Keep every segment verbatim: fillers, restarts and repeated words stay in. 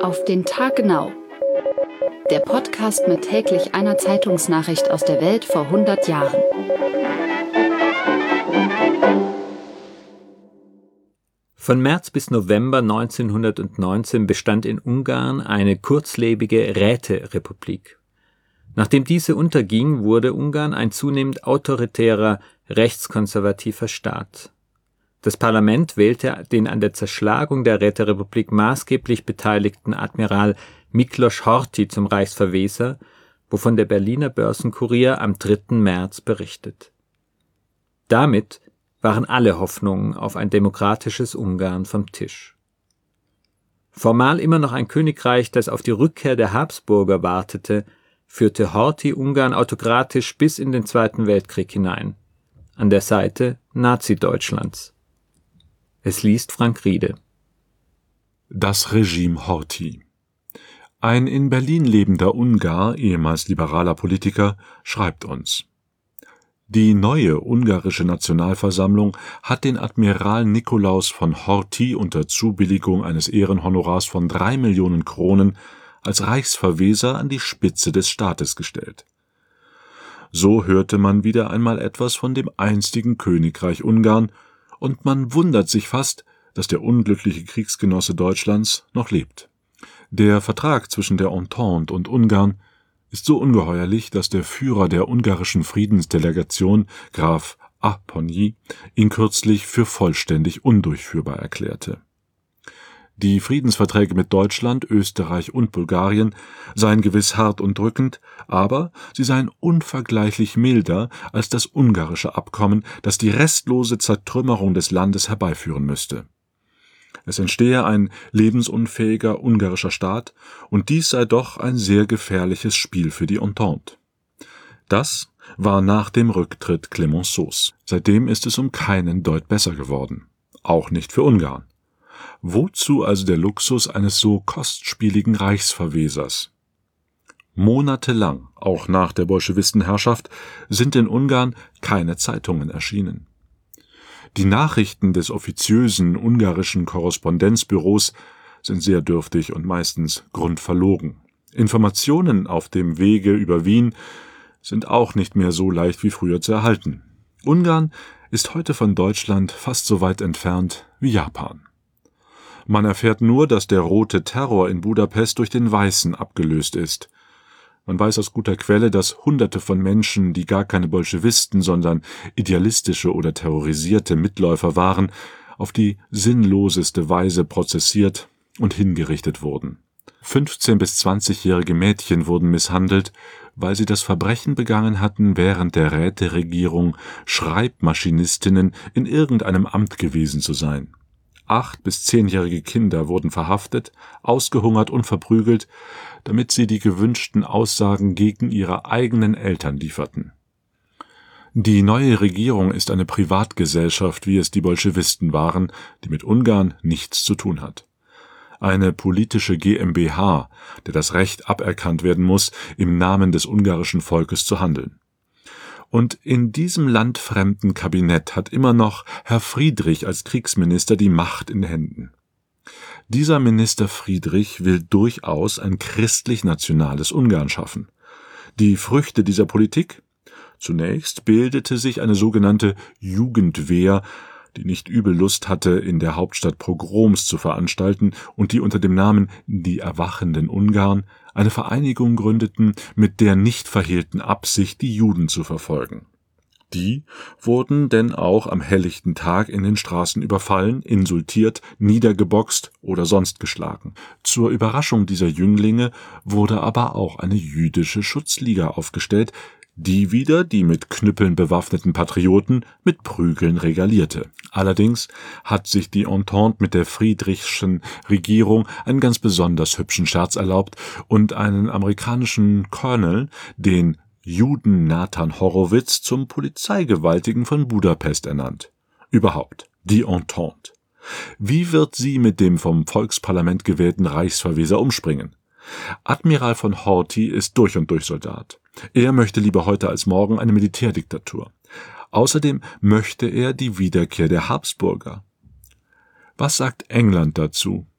Auf den Tag genau. Der Podcast mit täglich einer Zeitungsnachricht aus der Welt vor hundert Jahren. Von März bis November neunzehnhundertneunzehn bestand in Ungarn eine kurzlebige Räterepublik. Nachdem diese unterging, wurde Ungarn ein zunehmend autoritärer, rechtskonservativer Staat. Das Parlament wählte den an der Zerschlagung der Räterepublik maßgeblich beteiligten Admiral Miklos Horthy zum Reichsverweser, wovon der Berliner Börsenkurier am dritten März berichtet. Damit waren alle Hoffnungen auf ein demokratisches Ungarn vom Tisch. Formal immer noch ein Königreich, das auf die Rückkehr der Habsburger wartete, führte Horthy Ungarn autokratisch bis in den Zweiten Weltkrieg hinein, an der Seite Nazi-Deutschlands. Es liest Frank Riede. Das Regime Horthy. Ein in Berlin lebender Ungar, ehemals liberaler Politiker, schreibt uns: Die neue ungarische Nationalversammlung hat den Admiral Nikolaus von Horthy unter Zubilligung eines Ehrenhonorars von drei Millionen Kronen als Reichsverweser an die Spitze des Staates gestellt. So hörte man wieder einmal etwas von dem einstigen Königreich Ungarn, und man wundert sich fast, dass der unglückliche Kriegsgenosse Deutschlands noch lebt. Der Vertrag zwischen der Entente und Ungarn ist so ungeheuerlich, dass der Führer der ungarischen Friedensdelegation, Graf Apponyi, ihn kürzlich für vollständig undurchführbar erklärte. Die Friedensverträge mit Deutschland, Österreich und Bulgarien seien gewiss hart und drückend, aber sie seien unvergleichlich milder als das ungarische Abkommen, das die restlose Zertrümmerung des Landes herbeiführen müsste. Es entstehe ein lebensunfähiger ungarischer Staat, und dies sei doch ein sehr gefährliches Spiel für die Entente. Das war nach dem Rücktritt Clemenceaus. Seitdem ist es um keinen Deut besser geworden. Auch nicht für Ungarn. Wozu also der Luxus eines so kostspieligen Reichsverwesers? Monatelang, auch nach der Bolschewistenherrschaft, sind in Ungarn keine Zeitungen erschienen. Die Nachrichten des offiziösen ungarischen Korrespondenzbüros sind sehr dürftig und meistens grundverlogen. Informationen auf dem Wege über Wien sind auch nicht mehr so leicht wie früher zu erhalten. Ungarn ist heute von Deutschland fast so weit entfernt wie Japan. Man erfährt nur, dass der rote Terror in Budapest durch den weißen abgelöst ist. Man weiß aus guter Quelle, dass Hunderte von Menschen, die gar keine Bolschewisten, sondern idealistische oder terrorisierte Mitläufer waren, auf die sinnloseste Weise prozessiert und hingerichtet wurden. fünfzehn- bis zwanzigjährige Mädchen wurden misshandelt, weil sie das Verbrechen begangen hatten, während der Räteregierung Schreibmaschinistinnen in irgendeinem Amt gewesen zu sein. Acht- bis zehnjährige Kinder wurden verhaftet, ausgehungert und verprügelt, damit sie die gewünschten Aussagen gegen ihre eigenen Eltern lieferten. Die neue Regierung ist eine Privatgesellschaft, wie es die Bolschewisten waren, die mit Ungarn nichts zu tun hat. Eine politische GmbH, der das Recht aberkannt werden muss, im Namen des ungarischen Volkes zu handeln. Und in diesem landfremden Kabinett hat immer noch Herr Friedrich als Kriegsminister die Macht in Händen. Dieser Minister Friedrich will durchaus ein christlich-nationales Ungarn schaffen. Die Früchte dieser Politik? Zunächst bildete sich eine sogenannte Jugendwehr, die nicht übel Lust hatte, in der Hauptstadt Pogroms zu veranstalten und die unter dem Namen Die erwachenden Ungarn eine Vereinigung gründeten, mit der nicht verhehlten Absicht, die Juden zu verfolgen. Die wurden denn auch am helllichten Tag in den Straßen überfallen, insultiert, niedergeboxt oder sonst geschlagen. Zur Überraschung dieser Jünglinge wurde aber auch eine jüdische Schutzliga aufgestellt, die wieder die mit Knüppeln bewaffneten Patrioten mit Prügeln regalierte. Allerdings hat sich die Entente mit der Friedrichschen Regierung einen ganz besonders hübschen Scherz erlaubt und einen amerikanischen Colonel, den Juden Nathan Horowitz, zum Polizeigewaltigen von Budapest ernannt. Überhaupt, die Entente. Wie wird sie mit dem vom Volksparlament gewählten Reichsverweser umspringen? Admiral von Horthy ist durch und durch Soldat. Er möchte lieber heute als morgen eine Militärdiktatur. Außerdem möchte er die Wiederkehr der Habsburger. Was sagt England dazu?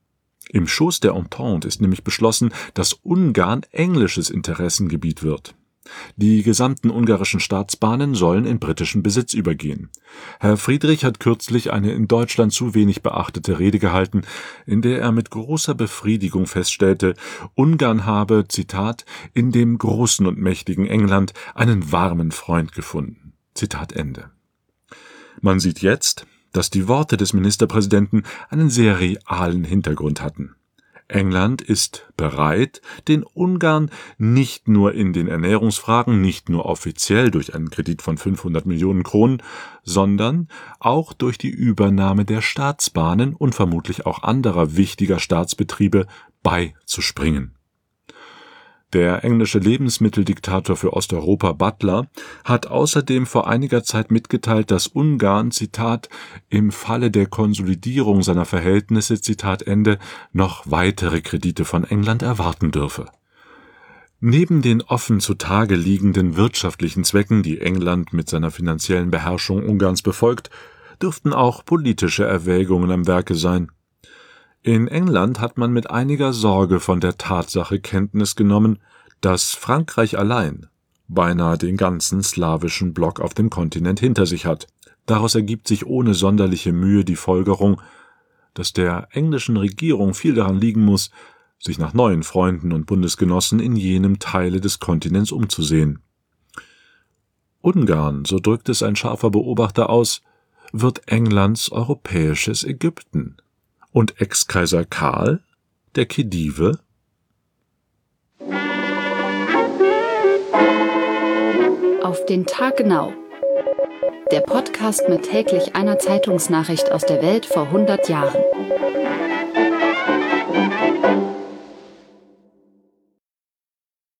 Im Schoß der Entente ist nämlich beschlossen, dass Ungarn englisches Interessengebiet wird. Die gesamten ungarischen Staatsbahnen sollen in britischen Besitz übergehen. Herr Friedrich hat kürzlich eine in Deutschland zu wenig beachtete Rede gehalten, in der er mit großer Befriedigung feststellte, Ungarn habe, Zitat, in dem großen und mächtigen England einen warmen Freund gefunden. Zitat Ende. Man sieht jetzt, dass die Worte des Ministerpräsidenten einen sehr realen Hintergrund hatten. England ist bereit, den Ungarn nicht nur in den Ernährungsfragen, nicht nur offiziell durch einen Kredit von fünfhundert Millionen Kronen, sondern auch durch die Übernahme der Staatsbahnen und vermutlich auch anderer wichtiger Staatsbetriebe beizuspringen. Der englische Lebensmitteldiktator für Osteuropa Butler hat außerdem vor einiger Zeit mitgeteilt, dass Ungarn, Zitat, im Falle der Konsolidierung seiner Verhältnisse, Zitat Ende, noch weitere Kredite von England erwarten dürfe. Neben den offen zutage liegenden wirtschaftlichen Zwecken, die England mit seiner finanziellen Beherrschung Ungarns befolgt, dürften auch politische Erwägungen am Werke sein. In England hat man mit einiger Sorge von der Tatsache Kenntnis genommen, dass Frankreich allein beinahe den ganzen slawischen Block auf dem Kontinent hinter sich hat. Daraus ergibt sich ohne sonderliche Mühe die Folgerung, dass der englischen Regierung viel daran liegen muss, sich nach neuen Freunden und Bundesgenossen in jenem Teile des Kontinents umzusehen. Ungarn, so drückt es ein scharfer Beobachter aus, wird Englands europäisches Ägypten. Und Ex-Kaiser Karl, der Khedive? Auf den Tag genau. Der Podcast mit täglich einer Zeitungsnachricht aus der Welt vor hundert Jahren.